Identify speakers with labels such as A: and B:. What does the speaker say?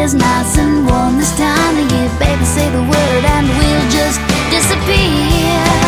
A: is nice and warm this time of year. Baby, say the word and we'll just disappear.